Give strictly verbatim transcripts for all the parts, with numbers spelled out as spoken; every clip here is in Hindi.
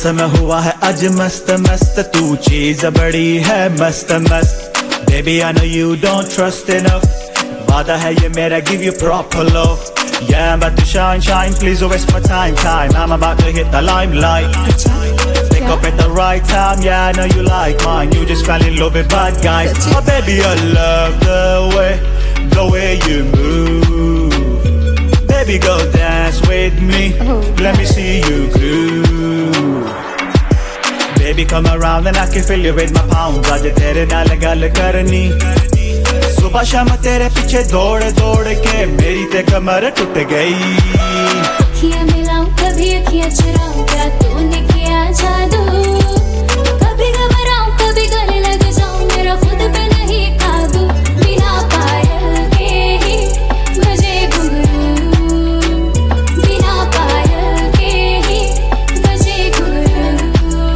मौसम हुआ है आज मस्त मस्त, तू चीज बड़ी है मस्त मस्त। Baby I know you don't trust enough, वादा है ये मेरा give you proper love। Yeah I'm about to shine shine, please don't waste my time time, I'm about to hit the limelight। Pick up at the right time, yeah I know you like mine, you just fell in love with bad guys। Oh baby I love the way, the way you move, baby go dance with me, let me see you groove। Baby come around and I can fill you with my pounds, आज तेरे नाल गल करनी, सुबह शाम तेरे पीछे दौड़ दौड़ के मेरी ते कमर टूट गई। अखियां मिलाऊं कभी अखियां चुराऊं, क्या तूने किया जादू, कभी घबराऊं कभी गले लग जाऊं, मेरा खुद पे नहीं काबू। बिना पायल के ही बजे घुंघरू, बिना पायल के ही बजे घुंघरू।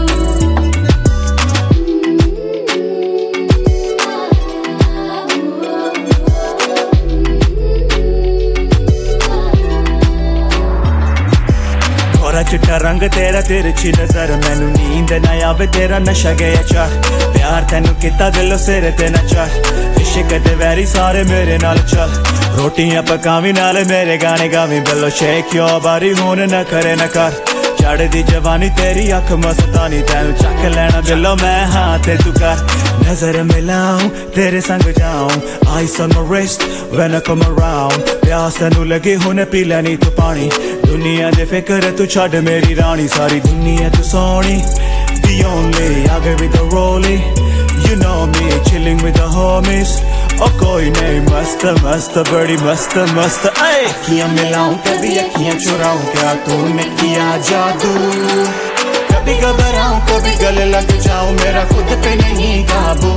थोड़ा चिट्टा रंग तेरा तिरछी नजर, मैनू नींद ना आवे तेरा नशा गया चढ़, प्यार तेनू किता दिलों सिर ते ना चढ़, इश्क दे वैरी सारे मेरे नाल चल, रोटियां पकावी नाल मेरे गाने गावी, बिलो शेक योर बॉडी हुन न करे न कर, चढ़ दी जवानी तेरी अख मस्तानी, तेनू चक लेना दिलों मैं हाँ ते तू कर। नजर मिलाऊं तेरे संग जाऊं, ice on my wrist when I come around, प्यास तेनू लगे हुन पी लैनी तू पानी, दुनिया दे फिक्र तू छड़ मेरी रानी, सारी दुनिया तू Soni the only, I give it the rollie, you know me chilling with the homies। ओ कोई नहीं मस्त मस्त बड़ी मस्त मस्त, अखियां मिलाऊं कभी अखियां चुराऊं, क्या तूने किया जादू, कभी घबराऊं कभी गले लग जाऊं, मेरा खुद पे नहीं काबू।